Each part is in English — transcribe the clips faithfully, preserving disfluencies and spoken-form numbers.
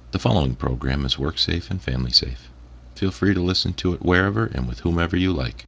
The following program is work safe and family safe. Feel free to listen to it wherever and with whomever you like.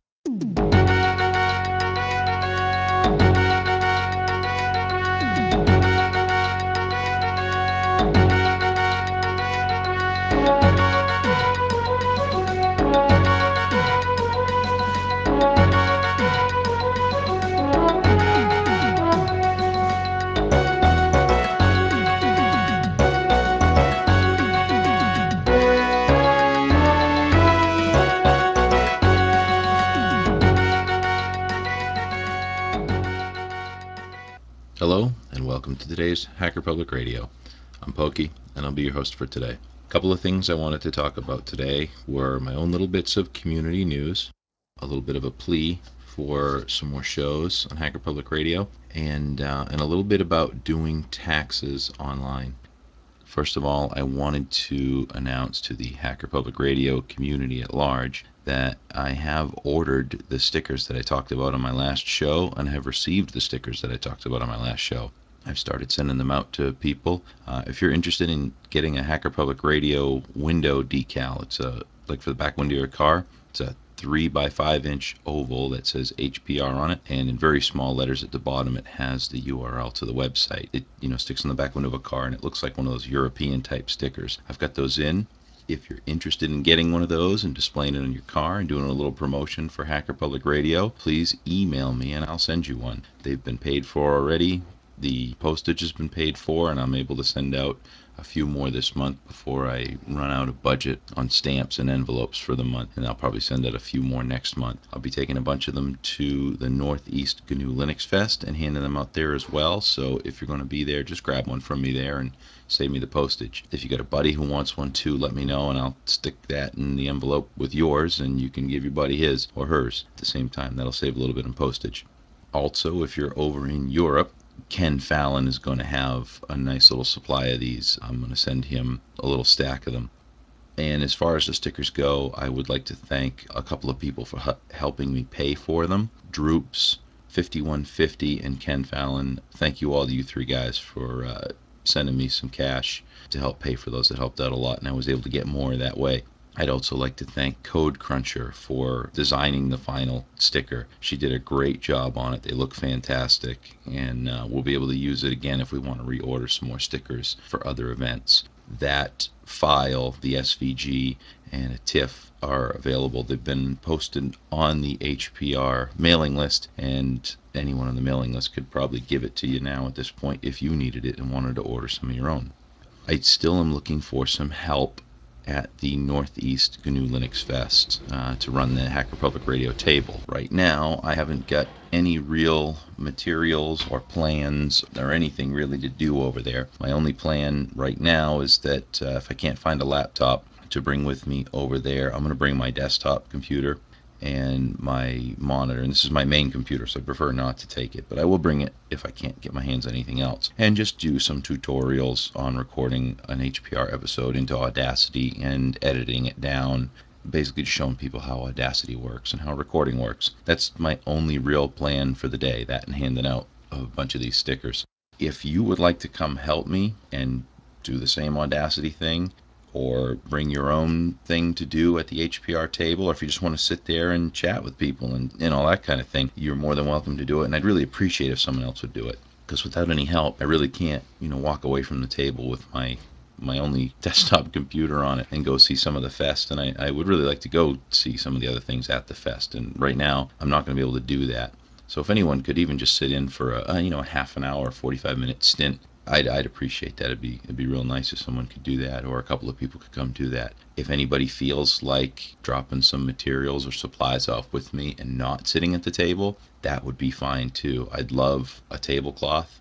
Hello, and welcome to today's Hacker Public Radio. I'm Pokey, and I'll be your host for today. A couple of things I wanted to talk about today were my own little bits of community news, a little bit of a plea for some more shows on Hacker Public Radio, and uh, and a little bit about doing taxes online. First of all, I wanted to announce to the Hacker Public Radio community at large that I have ordered the stickers that I talked about on my last show and have received the stickers that I talked about on my last show. I've started sending them out to people. Uh, if you're interested in getting a Hacker Public Radio window decal, it's a like for the back window of your car. It's a three by five inch oval that says H P R on it, and in very small letters at the bottom it has the U R L to the website. It you know sticks on the back window of a car, and it looks like one of those European type stickers. I've got those in. If you're interested in getting one of those and displaying it on your car and doing a little promotion for Hacker Public Radio, please email me and I'll send you one. They've been paid for already. The postage has been paid for, and I'm able to send out a few more this month before I run out of budget on stamps and envelopes for the month, and I'll probably send out a few more next month. I'll be taking a bunch of them to the Northeast G N U Linux Fest and handing them out there as well, so if you're going to be there, just grab one from me there and save me the postage. If you got a buddy who wants one too, let me know, and I'll stick that in the envelope with yours, and you can give your buddy his or hers at the same time. That'll save a little bit in postage. Also, if you're over in Europe, Ken Fallon is going to have a nice little supply of these. I'm going to send him a little stack of them. And as far as the stickers go, I would like to thank a couple of people for hu- helping me pay for them. Droops, fifty-one fifty, and Ken Fallon. Thank you all, you three guys, for uh, sending me some cash to help pay for those. It helped out a lot, and I was able to get more that way. I'd also like to thank Code Cruncher for designing the final sticker. She did a great job on it. They look fantastic, and uh, we'll be able to use it again if we want to reorder some more stickers for other events. That file, the S V G, and a TIFF are available. They've been posted on the H P R mailing list, and anyone on the mailing list could probably give it to you now at this point if you needed it and wanted to order some of your own. I still am looking for some help at the Northeast G N U Linux Fest uh, to run the Hacker Public Radio table. Right now, I haven't got any real materials or plans or anything really to do over there. My only plan right now is that uh, if I can't find a laptop to bring with me over there, I'm going to bring my desktop computer and my monitor, and this is my main computer, so I prefer not to take it, but I will bring it if I can't get my hands on anything else, and just do some tutorials on recording an H P R episode into Audacity and editing it down, basically just showing people how Audacity works and how recording works. That's my only real plan for the day, that and handing out a bunch of these stickers. If you would like to come help me and do the same Audacity thing, or bring your own thing to do at the H P R table, or if you just want to sit there and chat with people and, and all that kind of thing, you're more than welcome to do it. And I'd really appreciate if someone else would do it, because without any help, I really can't, you know, walk away from the table with my my only desktop computer on it and go see some of the fest. And I, I would really like to go see some of the other things at the fest. And right now, I'm not going to be able to do that. So if anyone could even just sit in for a, a you know a half an hour, forty-five minute stint, I'd, I'd appreciate that. It'd be it'd be real nice if someone could do that, or a couple of people could come do that. If anybody feels like dropping some materials or supplies off with me and not sitting at the table, that would be fine too. I'd love a tablecloth,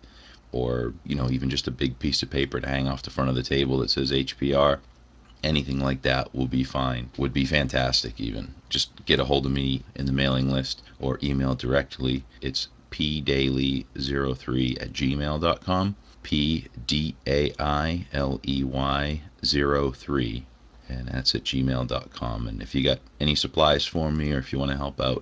or you know even just a big piece of paper to hang off the front of the table that says H P R. Anything like that will be fine, would be fantastic. Even just get a hold of me in the mailing list or email directly. It's p daily zero three at gmail dot com. P D A I L E Y zero three, and that's at gmail dot com. And if you got any supplies for me, or if you want to help out at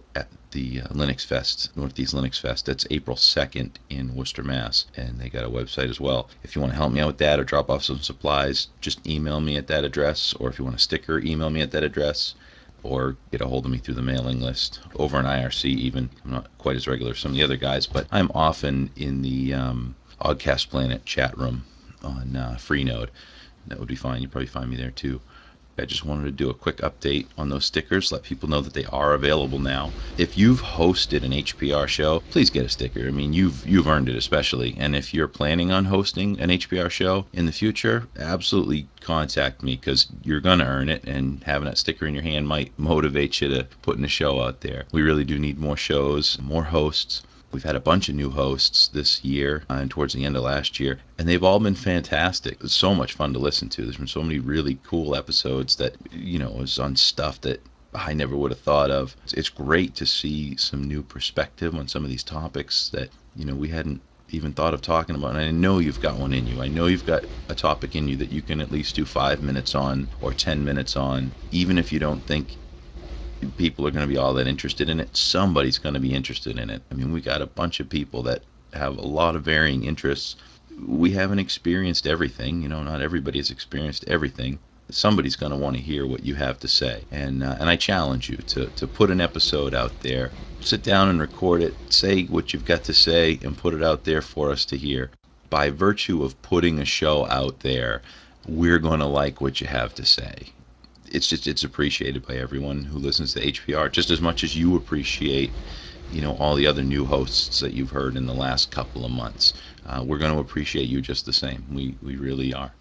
the uh, Linux Fest, Northeast Linux Fest. That's April second in Worcester, Mass. And they got a website as well. If you want to help me out with that or drop off some supplies, just email me at that address. Or if you want a sticker, email me at that address. Or get a hold of me through the mailing list over in I R C even. I'm not quite as regular as some of the other guys, but I'm often in the um, Oddcast Planet chat room on uh, Freenode. That would be fine. You'd probably find me there too. I just wanted to do a quick update on those stickers, let people know that they are available now. If you've hosted an H P R show, please get a sticker. I mean, you've you've earned it especially. And if you're planning on hosting an H P R show in the future, absolutely contact me because you're going to earn it, and having that sticker in your hand might motivate you to putting a show out there. We really do need more shows, more hosts. We've had a bunch of new hosts this year uh, and towards the end of last year, and they've all been fantastic. It's so much fun to listen to. There's been so many really cool episodes that, you know, was on stuff that I never would have thought of. It's great to see some new perspective on some of these topics that, you know, we hadn't even thought of talking about. And I know you've got one in you. I know you've got a topic in you that you can at least do five minutes on or ten minutes on, even if you don't think people are going to be all that interested in it. Somebody's going to be interested in it. I mean, we got a bunch of people that have a lot of varying interests. We haven't experienced everything, you know, not everybody has experienced everything. Somebody's going to want to hear what you have to say. And uh, and I challenge you to, to put an episode out there. Sit down and record it. Say what you've got to say and put it out there for us to hear. By virtue of putting a show out there, we're going to like what you have to say. It's just it's appreciated by everyone who listens to H P R just as much as you appreciate, you know, all the other new hosts that you've heard in the last couple of months. Uh, we're going to appreciate you just the same. We we really are.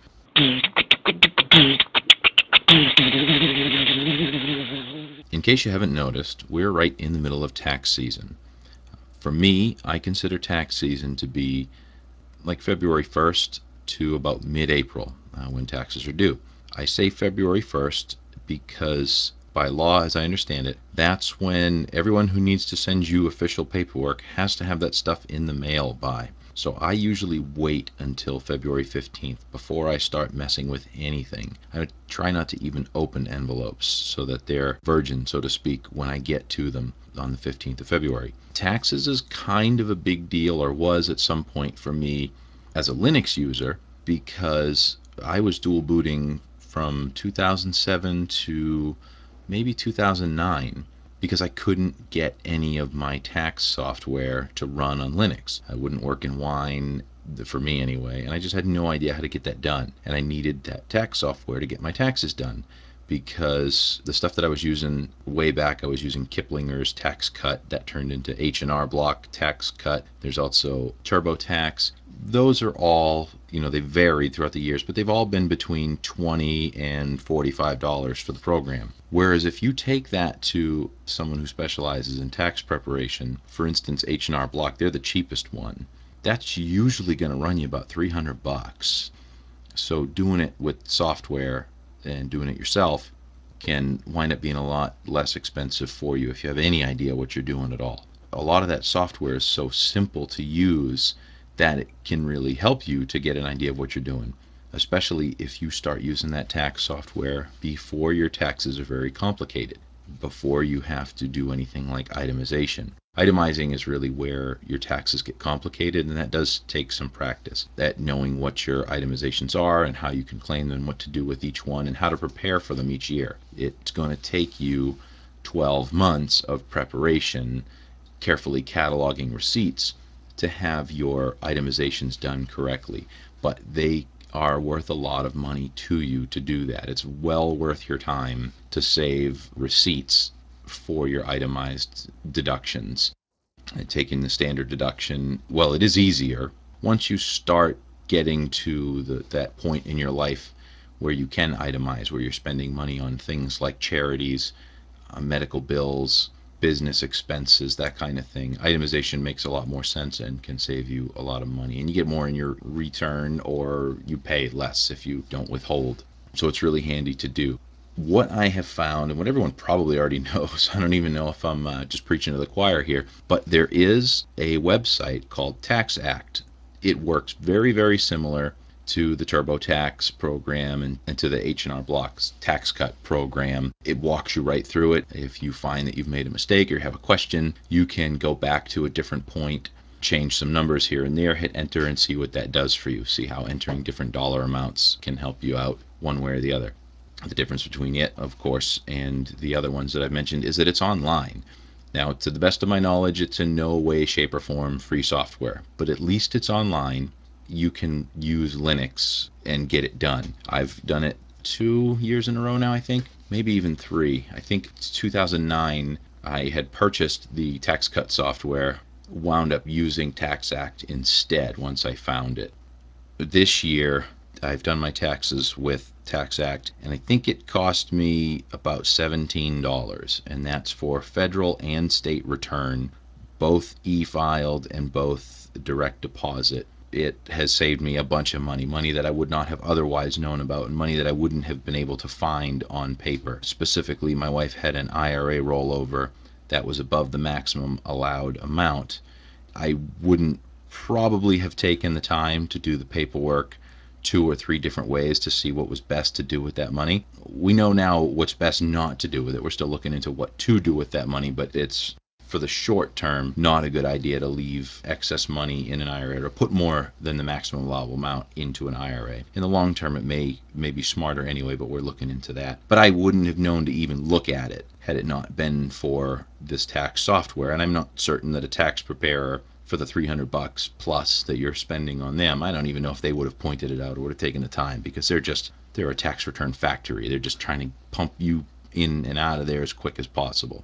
In case you haven't noticed, we're right in the middle of tax season. For me, I consider tax season to be like February first to about mid-April uh, when taxes are due. I say February first because by law, as I understand it, that's when everyone who needs to send you official paperwork has to have that stuff in the mail by. So I usually wait until February fifteenth before I start messing with anything. I try not to even open envelopes so that they're virgin, so to speak, when I get to them on the fifteenth of February. Taxes is kind of a big deal, or was at some point for me as a Linux user, because I was dual booting from two thousand seven to maybe two thousand nine because I couldn't get any of my tax software to run on Linux. I wouldn't work in Wine, for me anyway, and I just had no idea how to get that done. And I needed that tax software to get my taxes done because the stuff that I was using way back, I was using Kiplinger's TaxCut. That turned into H and R Block TaxCut. There's also TurboTax. Those are all, you know, they varied throughout the years, but they've all been between twenty dollars and forty-five dollars for the program. Whereas if you take that to someone who specializes in tax preparation, for instance, H and R Block, they're the cheapest one. That's usually going to run you about three hundred bucks. So doing it with software and doing it yourself can wind up being a lot less expensive for you if you have any idea what you're doing at all. A lot of that software is so simple to use that it can really help you to get an idea of what you're doing, especially if you start using that tax software before your taxes are very complicated, before you have to do anything like itemization. Itemizing is really where your taxes get complicated, and that does take some practice at knowing what your itemizations are and how you can claim them, what to do with each one, and how to prepare for them each year. It's going to take you twelve months of preparation, carefully cataloging receipts to have your itemizations done correctly, but they are worth a lot of money to you to do that. It's well worth your time to save receipts for your itemized deductions. And taking the standard deduction, well, it is easier once you start getting to the, that point in your life where you can itemize, where you're spending money on things like charities, uh, medical bills, business expenses, that kind of thing. Itemization makes a lot more sense and can save you a lot of money. And you get more in your return, or you pay less if you don't withhold. So it's really handy to do. What I have found, and what everyone probably already knows, I don't even know if I'm uh, just preaching to the choir here, but there is a website called TaxAct. It works very, very similar to the TurboTax program and, and to the H and R Block's tax cut program. It walks you right through it. If you find that you've made a mistake or you have a question, you can go back to a different point, change some numbers here and there, hit enter, and see what that does for you. See how entering different dollar amounts can help you out one way or the other. The difference between it, of course, and the other ones that I've mentioned is that it's online. Now, to the best of my knowledge, it's in no way, shape, or form free software, but at least it's online. You can use Linux and get it done. I've done it two years in a row now, I think, maybe even three. I think it's two thousand nine. I had purchased the tax cut software, wound up using TaxAct instead once I found it. This year, I've done my taxes with TaxAct, and I think it cost me about seventeen dollars, and that's for federal and state return, both e-filed and both direct deposit. It has saved me a bunch of money, money that I would not have otherwise known about, and money that I wouldn't have been able to find on paper. Specifically, my wife had an I R A rollover that was above the maximum allowed amount. I wouldn't probably have taken the time to do the paperwork two or three different ways to see what was best to do with that money. We know now what's best not to do with it. We're still looking into what to do with that money, but it's, for the short term, not a good idea to leave excess money in an I R A or put more than the maximum allowable amount into an I R A. In the long term, it may, may be smarter anyway, but we're looking into that. But I wouldn't have known to even look at it had it not been for this tax software. And I'm not certain that a tax preparer, for the three hundred bucks plus that you're spending on them, I don't even know if they would have pointed it out or would have taken the time, because they're just, they're a tax return factory. They're just trying to pump you in and out of there as quick as possible.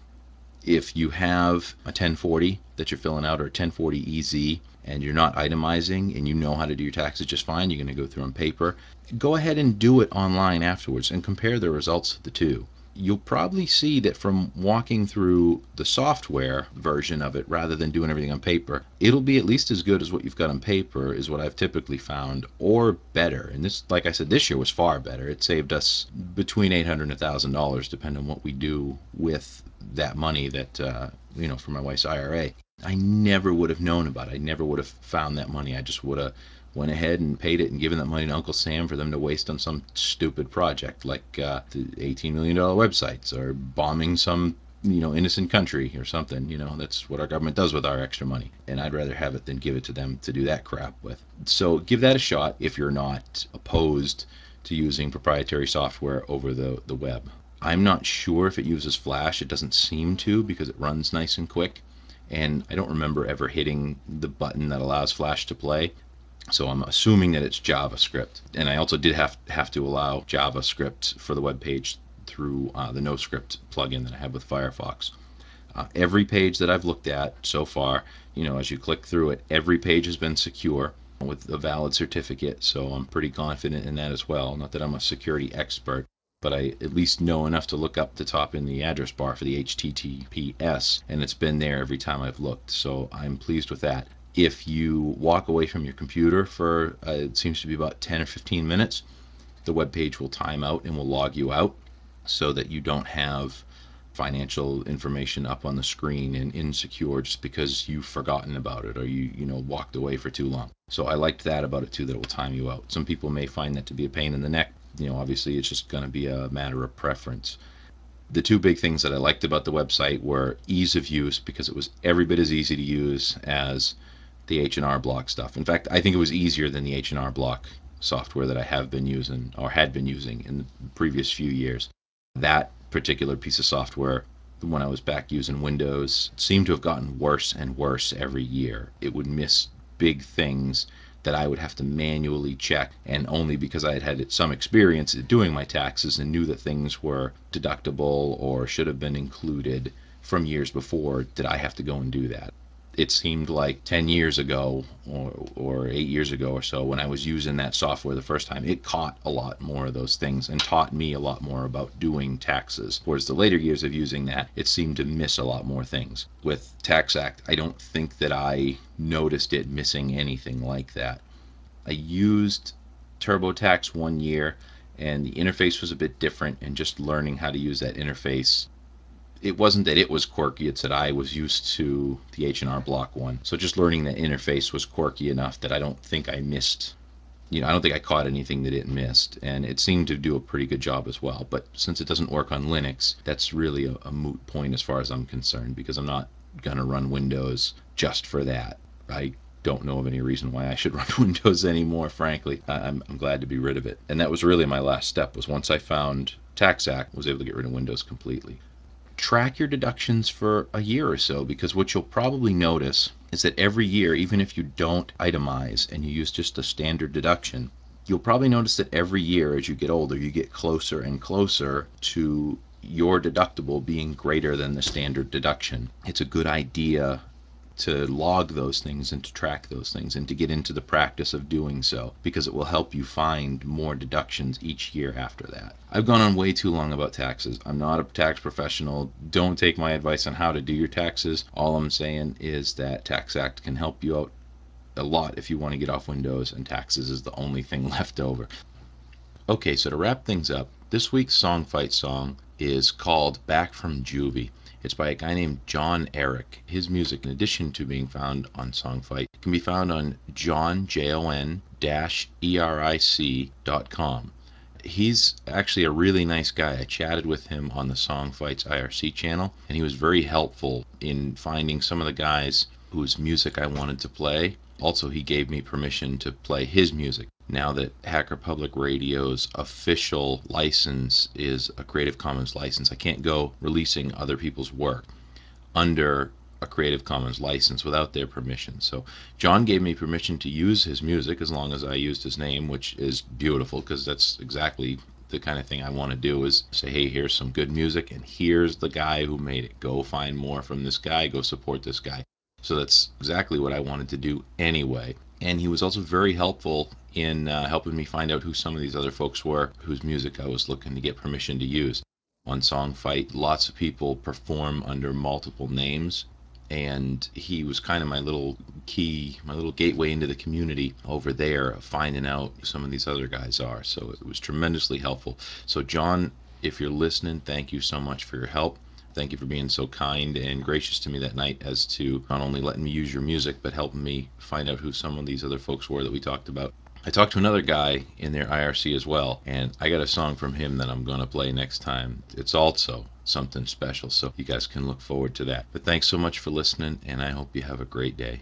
If you have a ten forty that you're filling out, or a ten forty E Z, and you're not itemizing and you know how to do your taxes just fine, you're going to go through on paper, go ahead and do it online afterwards and compare the results of the two. You'll probably see that from walking through the software version of it rather than doing everything on paper, it'll be at least as good as what you've got on paper, is what I've typically found, or better. And this, like I said, this year was far better. It saved us between eight hundred dollars and one thousand dollars depending on what we do with that money that, uh, you know, for my wife's I R A. I never would have known about it. I never would have found that money. I just would have went ahead and paid it and given that money to Uncle Sam for them to waste on some stupid project like uh, the eighteen million dollars websites, or bombing some, you know, innocent country or something. You know, that's what our government does with our extra money, and I'd rather have it than give it to them to do that crap with. So give that a shot if you're not opposed to using proprietary software over the, the web. I'm not sure if it uses Flash. It doesn't seem to, because it runs nice and quick, and I don't remember ever hitting the button that allows Flash to play. So I'm assuming that it's JavaScript. And I also did have have to allow JavaScript for the web page through uh, the NoScript plugin that I have with Firefox. Uh, every page that I've looked at so far, you know, as you click through it, every page has been secure with a valid certificate. So I'm pretty confident in that as well. Not that I'm a security expert, but I at least know enough to look up the top in the address bar for the H T T P S, and it's been there every time I've looked. So I'm pleased with that. If you walk away from your computer for, uh, it seems to be about ten or fifteen minutes, the web page will time out and will log you out, so that you don't have financial information up on the screen and insecure just because you've forgotten about it, or you you know walked away for too long. So I liked that about it too, that it will time you out. Some people may find that to be a pain in the neck. You know, obviously it's just going to be a matter of preference. The two big things that I liked about the website were ease of use, because it was every bit as easy to use as the H and R Block stuff. In fact, I think it was easier than the H and R Block software that I have been using, or had been using in the previous few years. That particular piece of software, when I was back using Windows, seemed to have gotten worse and worse every year. It would miss big things that I would have to manually check, and only because I had had some experience at doing my taxes and knew that things were deductible or should have been included from years before did I have to go and do that. It seemed like ten years ago, or, or eight years ago or so, when I was using that software the first time, it caught a lot more of those things and taught me a lot more about doing taxes. Whereas the later years of using that, it seemed to miss a lot more things. With TaxAct, I don't think that I noticed it missing anything like that. I used TurboTax one year, and the interface was a bit different, and just learning how to use that interface, it wasn't that it was quirky, it's that I was used to the H and R Block one. So just learning that interface was quirky enough that I don't think I missed you know, I don't think I caught anything that it missed, and it seemed to do a pretty good job as well. But since it doesn't work on Linux, that's really a, a moot point as far as I'm concerned, because I'm not going to run Windows just for that. I don't know of any reason why I should run Windows anymore, frankly. I'm, I'm glad to be rid of it. And that was really my last step, was once I found TaxAct, I was able to get rid of Windows completely. Track your deductions for a year or so, because what you'll probably notice is that every year, even if you don't itemize and you use just a standard deduction, you'll probably notice that every year as you get older, you get closer and closer to your deductible being greater than the standard deduction. It's a good idea to log those things and to track those things and to get into the practice of doing so, because it will help you find more deductions each year after that. I've gone on way too long about taxes. I'm not a tax professional. Don't take my advice on how to do your taxes. All I'm saying is that TaxAct can help you out a lot if you want to get off Windows, and taxes is the only thing left over. Okay, so to wrap things up, this week's Song Fight song is called Back from Juvie. It's by a guy named Jon Erik. His music, in addition to being found on Songfight, can be found on jon, J O N, dash E R I C dot com. He's actually a really nice guy. I chatted with him on the Songfights I R C channel, and he was very helpful in finding some of the guys whose music I wanted to play. Also, he gave me permission to play his music. Now that Hacker Public Radio's official license is a Creative Commons license, I can't go releasing other people's work under a Creative Commons license without their permission. So John gave me permission to use his music as long as I used his name, which is beautiful, because that's exactly the kind of thing I want to do, is say, hey, here's some good music, and here's the guy who made it. Go find more from this guy, go support this guy. So that's exactly what I wanted to do anyway. And he was also very helpful in uh, helping me find out who some of these other folks were whose music I was looking to get permission to use. On Songfight, lots of people perform under multiple names, and he was kind of my little key, my little gateway into the community over there, finding out who some of these other guys are. So it was tremendously helpful. So John, if you're listening, thank you so much for your help. Thank you for being so kind and gracious to me that night, as to not only letting me use your music, but helping me find out who some of these other folks were that we talked about. I talked to another guy in their I R C as well, and I got a song from him that I'm going to play next time. It's also something special, so you guys can look forward to that. But thanks so much for listening, and I hope you have a great day.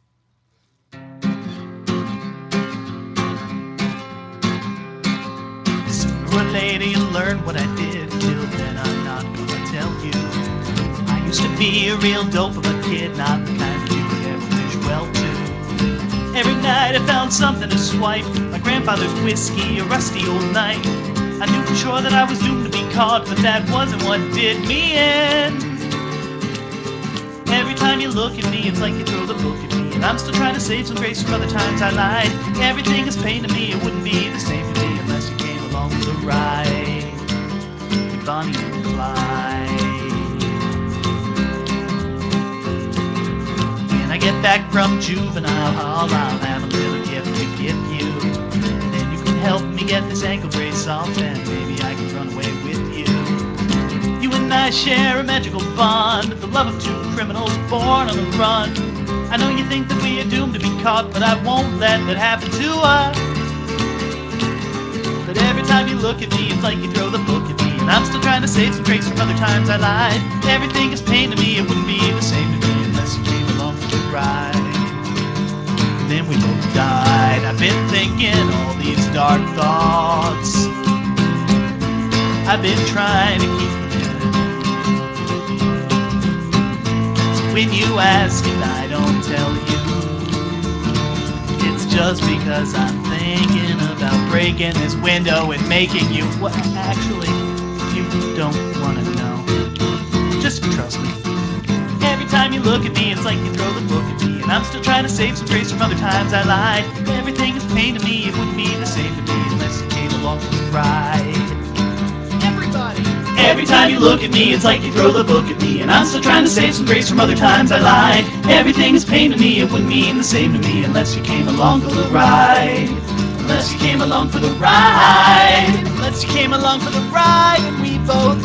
Sooner or later you'll learn what I did. Till then I'm not gonna tell you. I used to be a real dope of a kid, not the kind that you would ever wish well to. Every night I found something to swipe, my grandfather's whiskey, a rusty old knife. I knew for sure that I was doomed to be caught, but that wasn't what did me in. Every time you look at me, it's like you throw the book at me, and I'm still trying to save some grace from other times I lied. Everything is pain to me, it wouldn't be the same to me unless you came along for the ride, like Bonnie and Clyde. When I get back from juvenile hall, I'll have a little gift to give you, and then you can help me get this ankle brace off, and maybe I can run away with you. You and I share a magical bond, the love of two criminals born on the run. I know you think that we are doomed to be caught, but I won't let that happen to us. But every time you look at me, it's like you throw the book at me, and I'm still trying to save some grace from other times I lied. Everything is pain to me, it wouldn't be the same to me unless you came along for the ride. And then we both died. I've been thinking all these dark thoughts, I've been trying to keep them in. So when you ask and I don't tell you, it's just because I'm thinking about breaking this window and making you. Well, actually, you don't want to know. Just trust me. Every time you look at me, it's like you throw the book at me, and I'm still trying to save some grace from other times I lied. Everything is pain to me, it wouldn't be the same to me unless you came along for the ride. Everybody! Every time you look at me, it's like you throw the book at me, and I'm still trying to save some grace from other times I lied. Everything is pain to me, it wouldn't mean the same to me unless you came along for the ride. Unless you came along for the ride. Unless you came along for the ride, and we both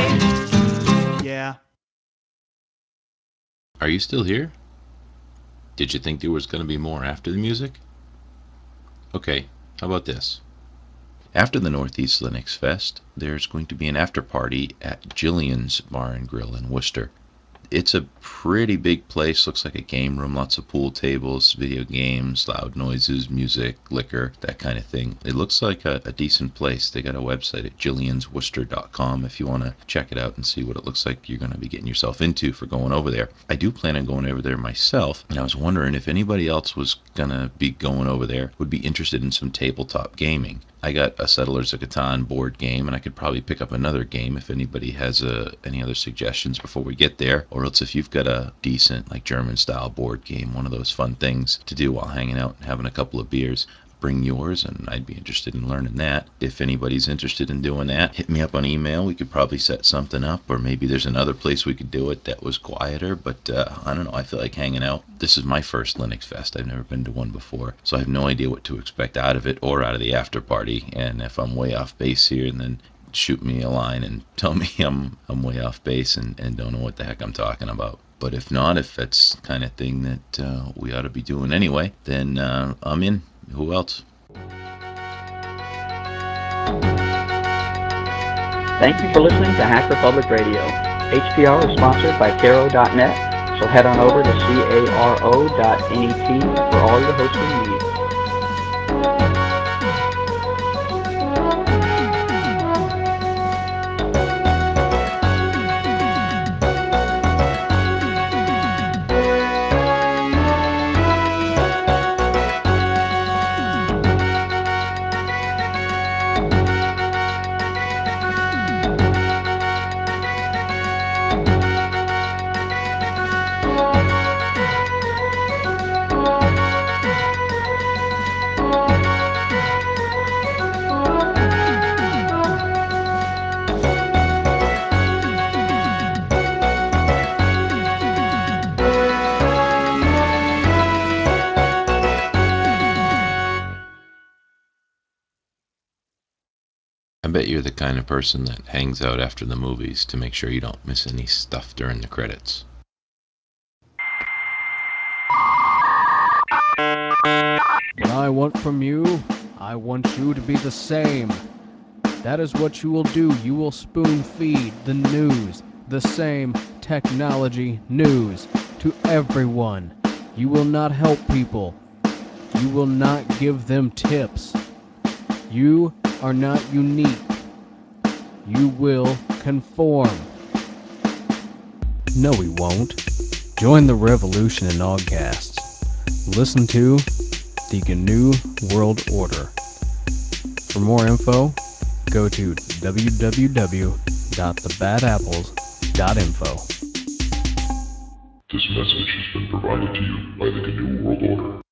died. Yeah. Are you still here? Did you think there was going to be more after the music? Okay, how about this? After the Northeast Linux Fest, there's going to be an after party at Jillian's Bar and Grill in Worcester. It's a pretty big place, looks like a game room, lots of pool tables, video games, loud noises, music, liquor, that kind of thing. It looks like a, a decent place. They got a website at jillians worcester dot com if you want to check it out and see what it looks like you're going to be getting yourself into for going over there. I do plan on going over there myself, and I was wondering if anybody else was going to be going over there, would be interested in some tabletop gaming. I got a Settlers of Catan board game, and I could probably pick up another game if anybody has uh, any other suggestions before we get there. Or else if you've got a decent, like German-style board game, one of those fun things to do while hanging out and having a couple of beers, bring yours, and I'd be interested in learning that. If anybody's interested in doing that, hit me up on email. We could probably set something up, or maybe there's another place we could do it that was quieter, but uh, I don't know. I feel like hanging out. This is my first Linux Fest. I've never been to one before, so I have no idea what to expect out of it or out of the after party, and if I'm way off base here, and then shoot me a line and tell me I'm I'm way off base and, and don't know what the heck I'm talking about. But if not, if that's the kind of thing that uh, we ought to be doing anyway, then uh, I'm in. Who else? Thank you for listening to Hacker Public Radio. H P R is sponsored by Caro dot net, so head on over to caro dot net for all your hosting needs. I bet you're the kind of person that hangs out after the movies to make sure you don't miss any stuff during the credits. What I want from you, I want you to be the same. That is what you will do. You will spoon feed the news, the same technology news, to everyone. You will not help people. You will not give them tips. You are not unique. You will conform. No, we won't. Join the revolution in Augcasts. Listen to the G N U World Order. For more info, go to w w w dot the bad apples dot info. This message has been provided to you by the G N U World Order.